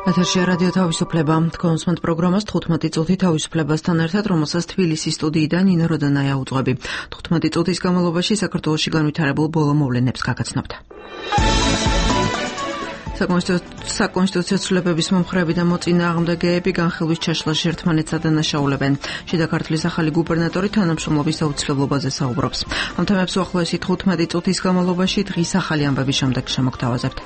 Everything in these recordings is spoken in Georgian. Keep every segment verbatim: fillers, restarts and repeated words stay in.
ეთერშია რადიო თავისუფლება. კონსმენტ პროგრამას თხუთმეტი წუთი თავისუფლებასთან ერთად, რომელსაც თბილისის სტუდიიდან ნინო როდანაია უძღვები. თხუთმეტი წუთის განმავლობაში საქართველოში განვითარებულ ბოლო მოვლენებს გაგაცნობთ. საკონსტიტუციო ცვლილებების მომხრეები და მოწინააღმდეგეები განხილვის ჩაშლაში ერთმანეთს ადანაშაულებენ. შიდა ქართლის ახალი გუბერნატორი თანამშრომლობის აუცილებლობაზე საუბრობს. ამ თემებს უახლოესი თხუთმეტი წუთის განმავლობაში დღის ახალი ამბების შემდეგ შემოგთავაზებთ.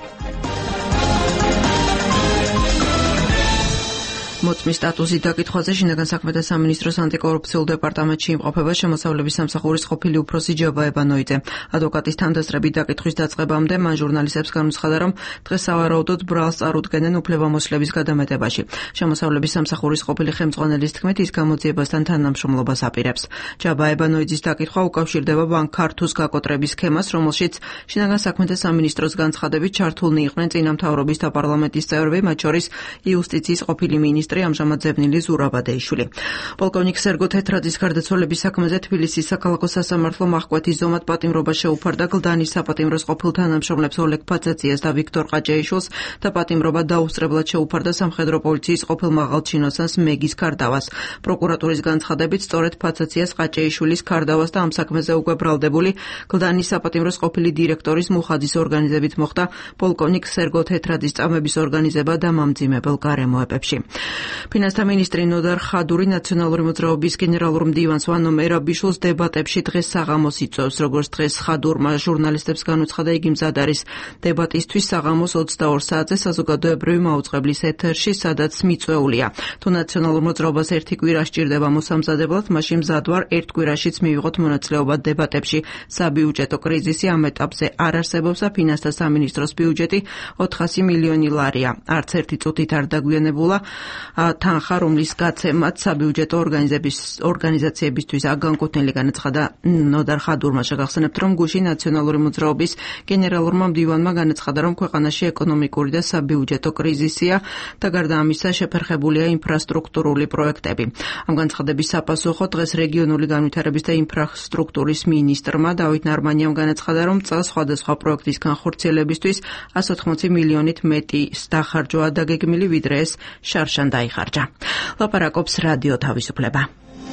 მოწმის სტატუსის დაკითხვაზე შინაგან საქმეთა სამინისტროს ანტიკორუფციულ დეპარტამენტში იმყოფება შემოსავლების სამსახურის ყოფილი უფროსი ჯაბა ებანოიძე. ადვოკატის თანდასწრებით დაკითხვის დაწყებამდე მან ჟურნალისტებს განუცხადა, რომ დღეს სავარაუდოდ ბრალს წარუდგენენ უფლებამოსილების გადამეტებაში. შემოსავლების სამსახურის ყოფილი ხელმძღვანელის თქმით, ის გამოძიებასთან თანამშრომლობას აპირებს. ჯაბა ებანოიძის დაკითხვა უკავშირდება ბანკ-ქართუს გაკოტრების სქემას, რომელშიც შინაგან საქმეთა სამინისტროს განცხადებით ჩართულნი იყვნენ წინამთავრობის და პარლამენტის წევრები, მათ შორის იუსტიციის ყოფილი მინისტრი ამჟამად ძებნილი ზურაბ ადეიშვილი. პოლკოვნიკ სერგო თეთრაძის გარდაცვალების საქმეზე თბილისის საქალაქო სასამართლო მახკვეთის ზომად პატიმრობა შეუფარდა გლდანის საპატიმროს ყოფილ თანამშრომლებს ოლეგ ფაცაციას და ვიქტორ ყაჭეიშვილს და პატიმრობა დაუსწრებლად შეუფარდა სამხედრო პოლიციის ყოფილ მაღალჩინოსანს მეგის ქარდავას. პროკურატურის განცხადებით, სწორედ ფაცაციას, ყაჭეიშვილის, ქარდავას და ამ საქმეზე უკვე ბრალდებული გლდანის საპატიმროს ყოფილი დირექტორის მუხაძის ორგანიზებით მოხდა პოლკოვნიკ სერგო თეთრაძის წამების ორგანიზება და მამძიმებელ გარემოებებში. ფინანსთა მინისტრი ნოდარ ხადური ნაციონალური მოძრაობის გენერალურ მდივანს ვანო მერაბიშვილს დებატებში დღეს საღამოს იწვევს. როგორც დღეს ხადურმა ჟურნალისტებს განუცხადა, იგი მზად არის დებატისთვის საღამოს ოცდაორ საათზე საზოგადოებრივი მაუწყებლის ეთერში, სადაც მიწვეულია. თუ ნაციონალურ მოძრაობას ერთი კვირა სჭირდება მოსამზადებლად, მაშინ მზად ვარ ერთ კვირაშიც მივიღოთ მონაწილეობა დებატებში. საბიუჯეტო კრიზისი ამ ეტაპზე არ არსებობს და ფინანსთა სამინისტროს ბიუჯეტი ოთხასი მილიონი ლარია. არც ერთი წუთით არ დაგვიანებულა თანხა, რომლის გაცემაც საბიუჯეტო ორგანიზაციებისთვის აგანკუთვნილი, განაცხადა ნოდარ ხადურმა. შეგახსენებთ, რომ გუშინ ნაციონალური მოძრაობის გენერალურმა მდივანმა განაცხადა, რომ ქვეყანაში ეკონომიკური და საბიუჯეტო კრიზისია და გარდა ამისა შეფერხებულია ინფრასტრუქტურული პროექტები. ამ განცხადების საპასუხოდ დღეს რეგიონული განვითარების და ინფრასტრუქტურის მინისტრმა დავით ნარმანიამ განაცხადა, რომ წელს სხვადასხვა პროექტის განხორციელებისთვის ასი ოცდაოთხი მილიონით მეტი დახარჯვაა დაგეგმილი, ვიდრე ეს შარშან დაიხარჯა. ლაპარაკობს რადიო თავისუფლება.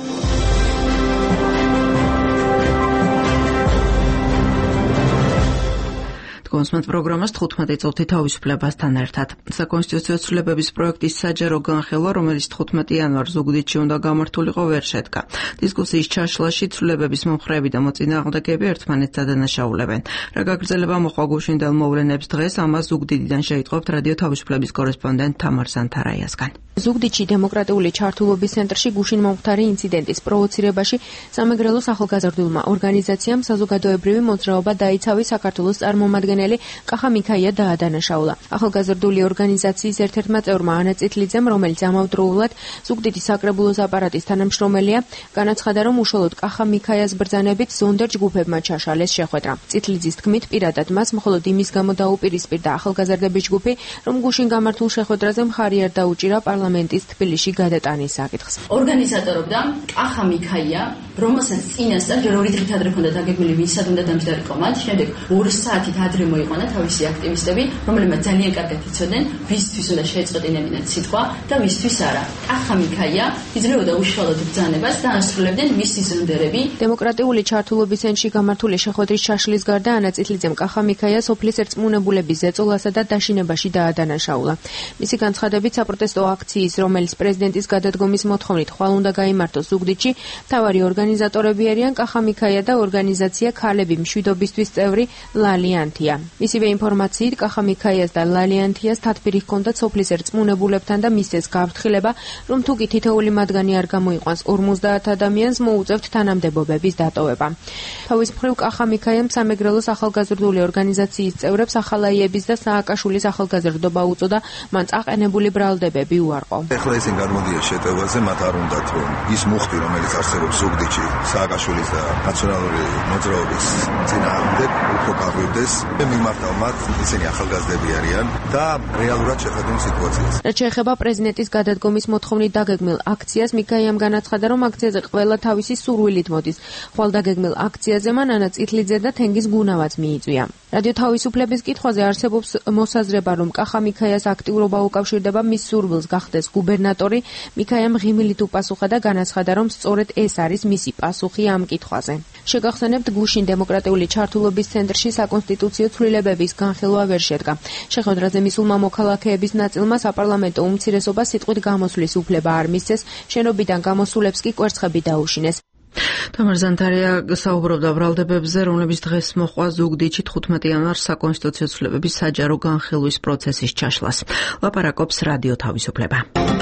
კონსმენტ პროგრამას თხუთმეტი წუთი თავისუფლებასთან ერთად. საკონსტიტუციო ცვლილებების პროექტის საჯარო განხილვა, რომელიც თხუთმეტი იანვარს ზუგდიდში უნდა გამართულიყო, ვერ შედგა. დისკუსიის ჩაშლაში ცვლილებების მომხრეები და მოწინააღმდეგეები ერთმანეთს ადანაშაულებენ. რა გაგრძელება მოყვა გუშინდელ მოვლენებს დღეს, ამას ზუგდიდიდან შეიტყობთ რადიო თავისუფლების კორესპონდენტ თამარ სანთარაიასგან. ზუგდიდში დემოკრატიული ჩართულობის ცენტრში გუშინ მომხდარი ინციდენტის პროვოცირებაში სამეგრელოს ახალგაზრდულმა ორგანიზაციამ საზოგადოებრივი მოძრაობა დაიცავი საქართველოს წარმომადგენელი კახა მიქაია დაადანაშაულა. ახალგაზრდული ორგანიზაციის ერთ-ერთმა წევრმა ანა წითლიძემ, რომელიც ამავდროულად ზუგდიდის საკრებულოს აპარატის თანამშრომელია, განაცხადა, რომ უშუალოდ კახა მიქაიას ბრძანებით ზონდერ ჯგუფებმა ჩაშალეს შეხვედრა. წითლიძის თქმით, პირადად მას მხოლოდ იმის გამო დაუპირისპირდა ახალგაზრდების ჯგუფი, რომ გუშინ გამართულ შეხვედრაზე მხარი არ დაუჭირა პარლამენტის თბილისში გადატანის საკითხს. ორგანიზატორობდა კახა მიქაია, რომელსაც წინასწარ ჯერ ორი დღით ადრე ჰქონდა დაგეგმილი ვისაც უნდა დამჯდარიყო მათ, შემდეგ ორი საათით ადრე მოიყვანა თავისი აქტივისტები, რომლებმაც ძალიან კარგად იცოდნენ, ვისთვის უნდა შეეწყვეტინებინათ სიტყვა და ვისთვის არა. კახა მიქაია იძლეოდა უშუალოდ ბრძანებას და ასრულებდნენ მისი ზონდერები. დემოკრატიული ჩართულობის ცენტრში გამართული შეხვედრის ჩაშლის გარდა ანა წითლიძემ კახა მიქაია სოფლის ერწმუნებულების ზეწოლასა და დაშინებაში დაადანაშაულა. მისი განცხადებით, საპროტესტო აქციის, რომელიც პრეზიდენტის გადადგომის მოთხოვნით ხვალ უნდა გაიმართოს ზუგდიდში, მთავარი ორგანიზატორები არიან კახა მიქაია და ორგანიზაცია ქალები მშვიდობისთვის წევრი ლალიანთია. მისივე ინფორმაციით, კახა მიქაიას და ლალიანთიას თათბირი ჰქონდათ სოფლის ერწმუნებულებთან და მისცეს გაფრთხილება, რომ თუ კი თითოეული მათგანი არ გამოიყვანს ორმოცდაათ ადამიანს, მოუწევთ თანამდებობების დატოვება. თავის მხრივ კახა მიქაიამ სამეგრელოს ახალგაზრდული ორგანიზაციის წევრებს ახალაიების და სააკაშვილის ახალგაზრდობა უწოდა, მან წაყენებული ბრალდებები უარყო. ეხლა ისინი გამოდიან შეტევაზე, მათ არ უნდათ, რომ ის მუხტი, რომელიც არსებობს ზუგდიდში, სააკაშვილის და ნაციონალური მოძრაობის წინააღმდეგ, უფრო გავიდეს. მე მიმართავ მათ, ისინი ახალგაზრდები არიან და რეალურად შეხედონ სიტუაციას. რაც შეეხება პრეზიდენტის გადადგომის მოთხოვნით დაგეგმილ აქციას, მიქაიამ განაცხადა, რომ აქციაზე ყველა თავისი სურვილით მოდის. ხვალ დაგეგმილ აქციაზე მან ანა წითლიძე და თენგიზ გუნავაც მიიწვია. რადიო თავისუფლების კითხვაზე არსებობს მოსაზრება, რომ კახა მიქაიას აქტიურობა უკავშირდება მის სურვილს გახდეს გუბერნატორი. მიქაიამ ღიმილით უპასუხა და განაცხადა, რომ სწორედ ეს არის მისი პასუხი ამ კითხვაზე. შეგახსენებთ, გუშინ დემოკრატიული ჩართულობის ცენტრში საკონსტიტუციო ცვლილებების განხილვა ვერ შედგა. შეხვედრაზე მისულმა მოქალაქეების ნაწილმა საპარლამენტო უმცირესობა სიტყვით გამოსვლის უფლება არ მისცეს, შენობიდან გამოსულებს კი კვერცხები დაუშინეს. თამარ ზანთარია საუბრობდა ბრალდებებზე, რომლებიც დღეს მოჰყვა ზუგდიდში თხუთმეტი იანვარს საკონსტიტუციო ცვლილებების საჯარო განხილვის პროცესის ჩაშლას. ლაპარაკობს რადიო თავისუფლება.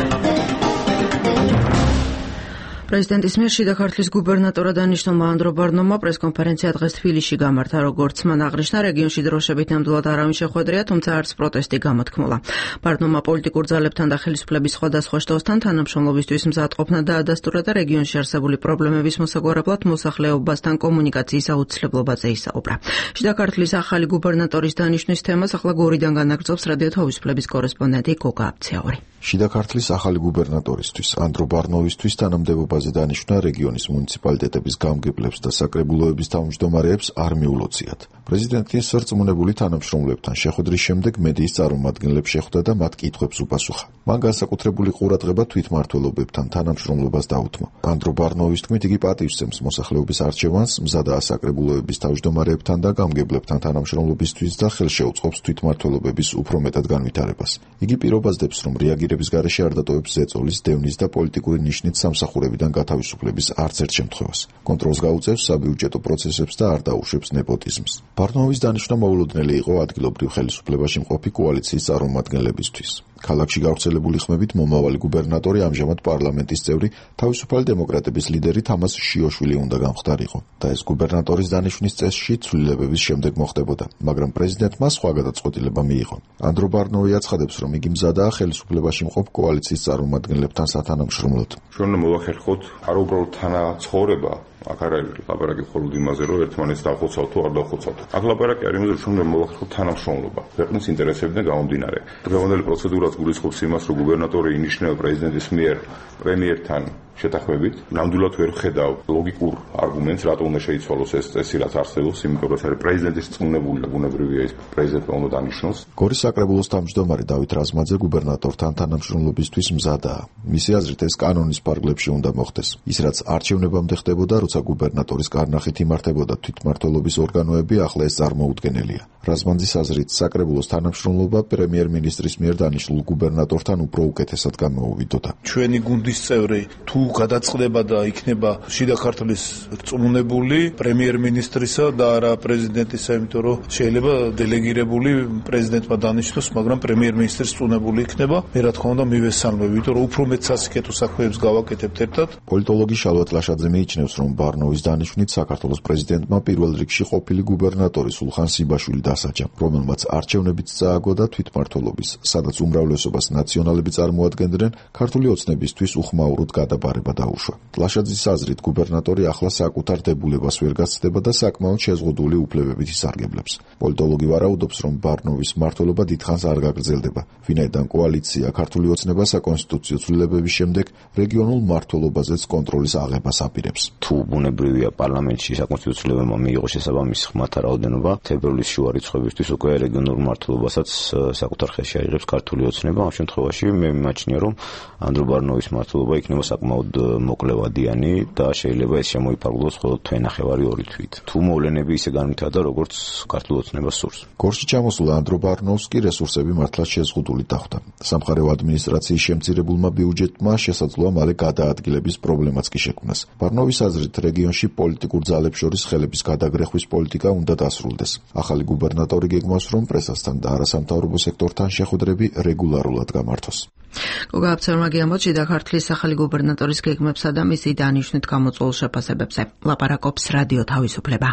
პრეზიდენტის მიერ შიდა ქართლის გუბერნატორად დანიშნულმა ანდრო ბარნომმა პრესკონფერენცია დღეს თბილისში გამართა, როგორც მან აღნიშნა, რეგიონში დროშებით ნამდვილად არავინ შეხვედრია, თუმცა არც პროტესტი გამოთქმულა. ბარნომმა პოლიტიკურ ძალებთან და ხელისუფლების სხვადასხვა შტოსთან თანამშრომლობისთვის მზადყოფნა დაადასტურა და რეგიონში არსებული პრობლემების მოსაგვარებლად მოსახლეობასთან კომუნიკაციის აუცილებლობაზე ისაუბრა. შიდა ქართლის ახალი გუბერნატორის დანიშვნის თემას ახლა გორიდან განაგრძობს რადიო თავისუფლების კორესპონდენტი გოგა აბცეაური. შიდა ქართლის ახალი გუბერნატორისთვის ანდრო ბარნოვისთვის თანამდებობაზე დანიშვნა რეგიონის მუნიციპალიტეტების გამგებლებს და საკრებულოების თავმჯდომარეებს არ მიულოციათ. პრეზიდენტის სარწმუნებული თანამშრომლებთან შეხვედრის შემდეგ მედიის წარმომადგენლებს შეხვდა და მათ კითხვებს უპასუხა. მან განსაკუთრებული ყურადღება თვითმმართველობებთან თანამშრომლობას დაუთმო. ანდრო ბარნოვის თქმით, იგი პატივსცემს მოსახლეობის არჩევანს, მზადაა საკრებულოების თავმჯდომარეებთან და გამგებლებთან თანამშრომლობისთვის და ხელშეუწყობს თვითმმართველობების უფრო მეტად განვითარებას. იგი პირობას დებს, რომ რეაგირების გარეშე არ დატოვებს ზეწოლის, დევნის და პოლიტიკური ნიშნით სამსახურებიდან გათავისუფლების არც ერთ შემთხვევას. კონტროლს გაუწევს საბიუჯეტო პროცესებს და არ დაუშვებს ნეპოტიზმს. ბარნოვის დანიშვნა მოულოდნელი იყო ადგილობრივ ხელისუფლებაში მყოფი კოალიციის წარმომადგენლებისთვის. ქალაქში გავრცელებული ხმებით მომავალი გუბერნატორი ამჟამად პარლამენტის წევრი თავისუფალი დემოკრატების ლიდერი თამას შიოშვილი უნდა გამხდარიყო და ეს გუბერნატორის დანიშვნის წესში ცვლილებების შემდეგ მოხდებოდა, მაგრამ პრეზიდენტმა სხვა გადაწყვეტილება მიიღო. ანდრო ბარნოვი აცხადებს, რომ იგი მზადაა ხელისუფლებაში მყოფ კოალიციის წარმომადგენლებთან სათანამშრომლოდ. ჩვენ მოვახერხოთ არ უბრალოდ თანაცხოვრება, აქ არ არის ლაპარაკი მხოლოდ იმაზე, რომ ერთმანეთს დავხოცავთ თუ არ დავხოცავთ. აქ ლაპარაკი არის იმაზე, რომ ჩვენ მოვახერხოთ თანამშრომლობა ქვეყნის ინტერესებიდან გამომდინარე. დღევანდელი პროცედურაც გულისხმობს იმას, რომ გუბერნატორი ინიშნება პრეზიდენტის მიერ პრემიერთან შეთანხმებით. ნამდვილად ვერ ხედავ ლოგიკურ არგუმენტს, რატო უნდა შეიცვალოს ეს წესი, რაც არსებობს, იმიტომ რომ არის პრეზიდენტის წმუნებული და ბუნებრივია ის პრეზიდენტმა უნდა დანიშნოს. გორის საკრებულოს თავმჯდომარე დავით რაზმაძე გუბერნატორთან თანამშრომლობისთვის მზადაა. მისი აზრით ეს კანონის ფარგლებში უნდა მოხდეს. ის რაც არჩევნებამდე ხდებოდა, როცა გუბერნატორის კარნახით იმართებოდა თვითმმართველობის ორგანოები, ახლა ეს წარმოუდგენელია. რაზმაძის აზრით საკრებულოს თანამშრომლობა პრემიერ-მინისტრის მიერ დანიშნულ გუბერნატორთან უფრო უკეთესად გამოუვიდოდა. ჩვენი გუნდის წევრი თუ გადაწყდება და იქნება შიდა ქართლის რწმუნებული პრემიერ-მინისტრისა და არა პრეზიდენტისა, იმიტომ რომ შეიძლება დელეგირებული პრეზიდენტმა დანიშნოს, მაგრამ პრემიერ-მინისტრის რწმუნებული იქნება. მე რა თქმა უნდა მივესალმებ, იმიტომ რომ უფრო მეტ სასიკეთო საქმეებს გავაკეთებთ ერთად. პოლიტოლოგი შალვა ტლაშაძე მიიჩნევს, რომ ბარნოვის დანიშვნით საქართველოს პრეზიდენტმა პირველ რიგში ყოფილი გუბერნატორი სულხან სიბაშვილი დასაჯა, რომელმაც არჩევნებიც წააგო და თვითმმართველობის, სადაც უმრავლესობას ნაციონალები წარმოადგენდნენ, ქართული ოცნებისთვის უხმაუროდ გადაბარება დაუშვა. ტლაშაძის აზრით, გუბერნატორი ახლა საკუთარ დებულებას ვერ გასცდება და საკმაოდ შეზღუდული უფლებებით ისარგებლებს. პოლიტოლოგი ვარაუდობს, რომ ბარნოვის მმართველობა დიდხანს არ გაგრძელდება, ვინაიდან კოალიცია ქართული ოცნება საკონსტიტუციო ცვლილებების შემდეგ რეგიონულ მმართველობაზეც კონტროლის აღებას აპირებს. თუ ბუნებრივია პარლამენტში საკონსტიტუციო ცვლილებებმა მიიღო შესაბამისი ხმათა რაოდენობა, თებერვლის შუა რიცხვებისთვის უკვე რეგიონულ მმართველობასაც საკუთარ ხელში აიღებს ქართული ოცნება. ამ შემთხვევაში მე მიმაჩნია, რომ ანდრო ბარნოვის მმართველობა იქნება საკმაოდ მოკლევადიანი და შეიძლება ეს შემოიფარგლოს მხოლოდ თვენახევარი ორი თვით. თუ მოვლენები ისე განვითარდა, როგორც ქართულ ოცნებას სურს. გორში ჩამოსულ ანდრო ბარნოვს კი რესურსები მართლაც შეზღუდული დახვდა. სამხარეო ადმინისტრაციის შემცირებულმა ბიუჯეტმა შესაძლოა მალე გადაადგილების პრობლემაც კი შექმნას. ბარნოვის აზრით, რეგიონში პოლიტიკურ ძალებს შორის ხელების გადაგრეხვის პოლიტიკა უნდა დასრულდეს. ახალი გუბერნატორი გეგმავს, რომ პრესასთან და არასამთავრობო სექტორთან შეხვედრები რეგულარულად გამართოს. გოგა აბცეაურმა გიამბობს შიდა ქართლის ახალი გუბერნატორის გეგმებსა და მისი დანიშვნით გამოწვეულ შეფასებებზე. ლაპარაკობს რადიო თავისუფლება.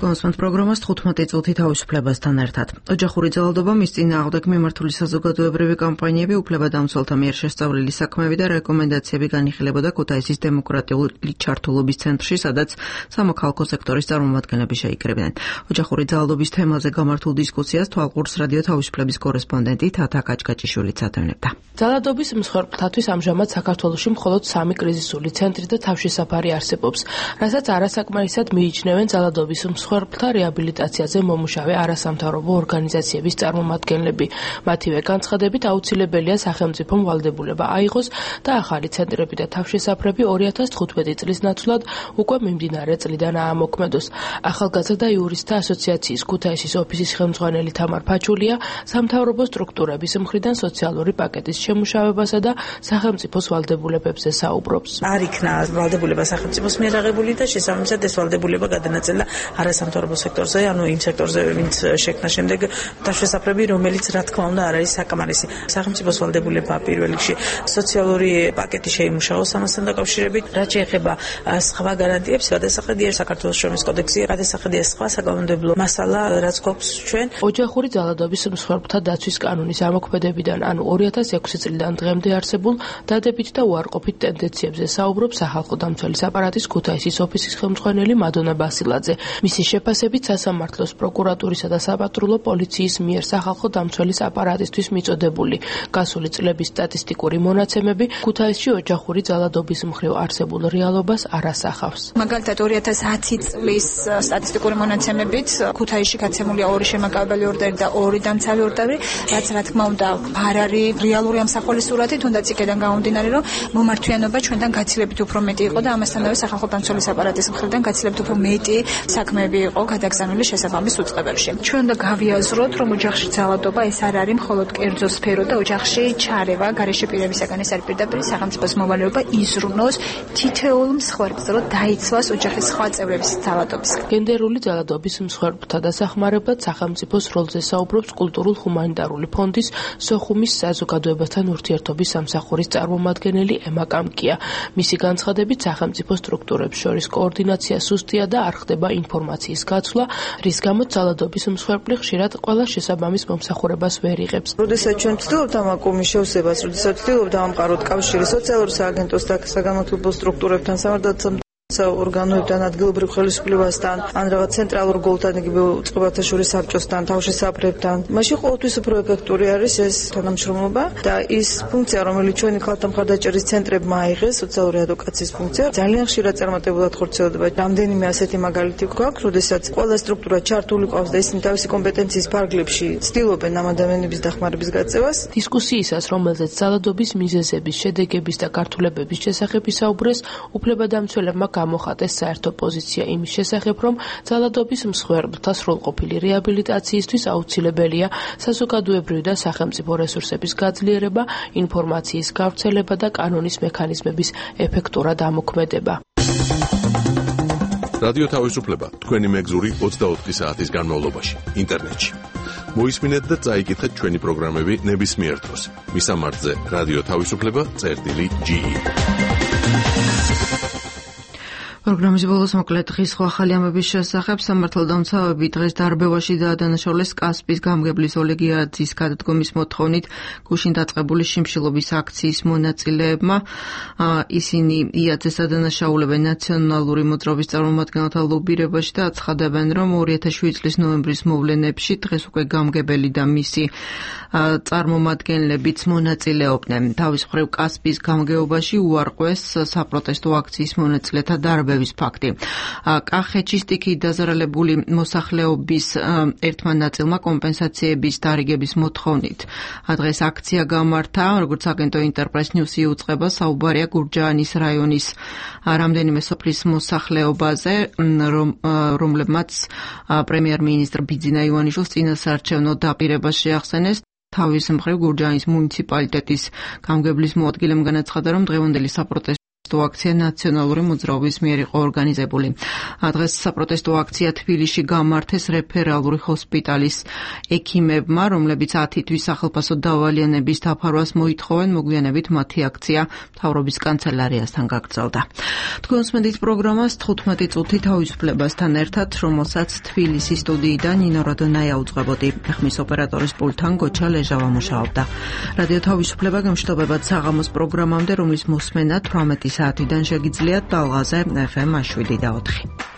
კონსულტანტ პროგრამას თხუთმეტი წუთი თავისუფლებასთან ერთად. ოჯახური ძალადობა, მის წინააღმდეგ მიმართული საზოგადოებრივი კამპანიები, უფლებადამცველთა მიერ შესწავლილი საქმეები და რეკომენდაციები განიხილებოდა ქუთაისის დემოკრატიული ჩართულობის ცენტრში, სადაც სამოქალაქო სექტორის წარმომადგენლები შეიკრიბნენ. ოჯახური ძალადობის თემაზე გამართულ დისკუსიას თვალყურს რადიო თავისუფლების კორესპონდენტი თათა კაჭკაჭიშვილიც ატარებდა. ძალადობის მსხვერპლთათვის ამჟამად საქართველოში მხოლოდ სამი კრიზისული ცენტრი და თავშესაფარი არსებობს, რასაც არასაკმარისად მიიჩნევენ ძალადობის მსხვერპლთა რეაბილიტაციაზე მომუშავე არასამთავრობო ორგანიზაციების წარმომადგენლები. მათივე განცხადებით აუცილებელია სახელმწიფომ ვალდებულება აიღოს და ახალი ცენტრები და თავშესაფრები ორი ათას თხუთმეტი წლის ნაცვლად უკვე მიმდინარე წლიდან აამოქმედოს. ახალგაზრდა იურისტთა ასოციაციის ქუთაისის ოფისის ხელმძღვანელი თამარ ფაჩულია სამთავრობო სტრუქტურების მხრიდან სოციალური პაკეტის შემუშავებასა და სახელმწიფოს ვალდებულებებზე საუბრობს. არ იქნა ვალდებულება სახელმწიფოს მიერ აღებული და შესაბამისად ეს ვალდებულება გადანაწილდა არასამთავრობო სექტორზე, ანუ იმ სექტორზე, ვინც შექმნა შემდეგ თავშესაფრები, რომელიც რა თქმა უნდა არ არის საკმარისი. სახელმწიფოს ვალდებულებაა პირველ რიგში სოციალური პაკეტი შეიმუშაოს ამასთან დაკავშირებით. რაც შეეხება სხვა გარანტიებს, გადასახედია საქართველოს შრომის კოდექსი, გადასახედია სხვა საკანონმდებლო მასალა, რაც გვაქვს ჩვენ. ოჯახური ძალადობის მსხვერპლთა დაცვის კანონის ამოქმედებიდან, ანუ ორი ათას ექვსი წლიდან დღემდე არსებულ დადებით და უარყოფით ტენდენციებზე საუბრობს სახალხო დამცველის აპარატის ქუთაისის ოფისის ხელმძღვანელი მადონა ბასილაძე. მისი შეფასებით სასამართლოს პროკურატურისა და საპატრულო პოლიციის მიერ სახალხო დამცველის აპარატისთვის მიწოდებული გასული წლების სტატისტიკური მონაცემები ქუთაისში ოჯახური ძალადობის მხრივ არსებულ რეალობას არ ასახავს. მაგალითად ორი ათას ათი წლის სტატისტიკური მონაცემებით ქუთაისში გაცემულია ორი შემაკავებელი ორდერი და ორი დამცავი ორდერი, რაც რა თქმა უნდა არ არის რეალური ამსახველი სურათი, თუნდაც იქედან გამომდინარე, რომ მომართვიანობა ჩვენთან გაცილებით უფრო მეტი იყო და ამასთანავე სახალხო დამცველის აპარატის მხრიდან გაცილებით უფრო მეტი საქმეები იყო გადაგზავნილი შესაბამის უწყებებში. ჩვენ უნდა გავიაზროთ, რომ ოჯახში ძალადობა ეს არ არის მხოლოდ კერძო სფერო და ოჯახში ჩარევა გარეშე პირებისაგან, ეს არის პირდაპირ სახელმწიფოს მოვალეობა იზრუნოს თითოეულ მსხვერპლს, რომ დაიცვას ოჯახის სხვა წევრების ძალადობისგან. გენდერული ძალადობის მსხვერპლთა დასახმარებლად სახელმწიფოს როლზე საუბრობს კულტურულ-ჰუმანიტარული ფონდის სოხუმის საზოგადოებასთან ურთიერთობის სამსახურის წარმომადგენელი ემა კამკია. მისი განცხადებით სახელმწიფო სტრუქტურებს შორის კოორდინაცია სუსტია და არ ხდება ინფორმაციის გაცვლა, რის გამოც ძალადობის მსხვერპლი ხშირად ყველა შესაბამის მომსახურებას ვერ იღებს. როდესაც ჩვენ ვცდილობთ ამ აკუმის შევსებას, როდესაც ვცდილობთ დავამყაროთ კავშირი სოციალურ სააგენტოს და საგანმანათლებლო სტრუქტურებთან, სამართალდამცავ ორგანოებთან, ადგილობრივ ხელისუფლებასთან, ან რაღაც ცენტრალურ გოლთან, იგივე წყობათა შორის საბჭოსთან, თავშესაფრებთან. მაშინ ყოველთვის უფრო ეფექტური არის ეს თანამშრომლობა და ის ფუნქცია, რომელიც ჩვენი ქალთა მხარდაჭერის ცენტრებმა აიღეს, სოციალური ადვოკაციის ფუნქცია, ძალიან ხშირად წარმატებულად ხორციელდება. რამდენიმე ასეთი მაგალითი გვაქვს, როდესაც ყველა სტრუქტურა ჩართული ყავს და ისინი თავისი კომპეტენციის ფარგლებში ცდილობენ ამ ადამიანების დახმარების გაწევას. დისკუსიისას, რომელზეც ძალადობის მიზეზების, შედეგების და გართულებების შესახებ ისაუბრეს, უფლებადამცველებმა გამოხატეს საერთო პოზიცია იმის შესახებ, რომ ძალადობის მსხვერპლთა სრულყოფილი რეაბილიტაციისთვის აუცილებელია საზოგადოებრივი და სახელმწიფო რესურსების გაძლიერება, ინფორმაციის გავრცელება და კანონის მექანიზმების ეფექტურად ამოქმედება. რადიო თავისუფლება თქვენი მეგზური ოცდაოთხი საათის განმავლობაში ინტერნეტში. მოისმინეთ და წაიკითხეთ ჩვენი პროგრამები ნებისმიერ დროს. მისამართზე რადიო თავისუფლება წერტილი ჯი ი. პროგრამის ბოლოს მოკლედ დღის სხვა ახალი ამბების შესახებ სამართალდამცავები დღეს დარბევაში დაადანაშაულეს კასპის გამგებლის ოლეგიაძის გადადგომის მოთხოვნით გუშინ დაწყებული შიმშილობის აქციის მონაწილეებმა. ისინი იაძეს ადანაშაულებენ ნაციონალური მოძრაობის წარმომადგენელთა ლობირებაში და აცხადებენ, რომ ორი ათას შვიდი წლის ნოემბრის მოვლენებში დღეს უკვე გამგებელი და მისი წარმომადგენლებიც მონაწილეობდნენ. თავის მხრივ კასპის გამგეობაში უარყვეს საპროტესტო აქციის მონაწილეთა დარბევა ფაქტი. კახეთში სტიქიით დაზარალებული მოსახლეობის ერთმა ნაწილმა კომპენსაციების დარიგების მოთხოვნით დღეს აქცია გამართა, როგორც აგენტო ინტერპრეს ნიუსი იუწყება, საუბარია გურჯაანის რაიონის რამდენიმე სოფლის მოსახლეობაზე, რომლებმაც პრემიერ-მინისტრ ბიძინა ივანიშვილს წინასაარჩევნო დაპირება შეახსენეს. თავის მხრივ გურჯაანის მუნიციპალიტეტის გამგებლის მოადგილემ განაცხადა, რომ დღევანდელი საპროტესტო საპროტესტო აქცია ნაციონალური მოძრაობის მიერ იყო ორგანიზებული. დღეს საპროტესტო აქცია თბილისში გამართეს რეფერალური ჰოსპიტალის ექიმებმა, რომლებიც ათი თვის სახელფასო დავალიანების დაფარვას მოითხოვენ. მოგვიანებით მათი აქცია მთავრობის კანცელარიასთან გაგრძელდა. თქვენს მედით პროგრამას თხუთმეტი წუთი თავისუფლებასთან ერთად, რომელსაც თბილისის სტუდიიდან ნინო როდონაია უძღვებოდი. ხმის ოპერატორის პულტთან გოჩა ლეჟავა მუშაობდა. რადიო თავისუფლება გემშვიდობებად საღამოს პროგრამამდე, რომლის მოსმენა თვრამეტი საათიდან შეგიძლიათ ტალღაზე ეფ ემ შვიდი და ოთხი.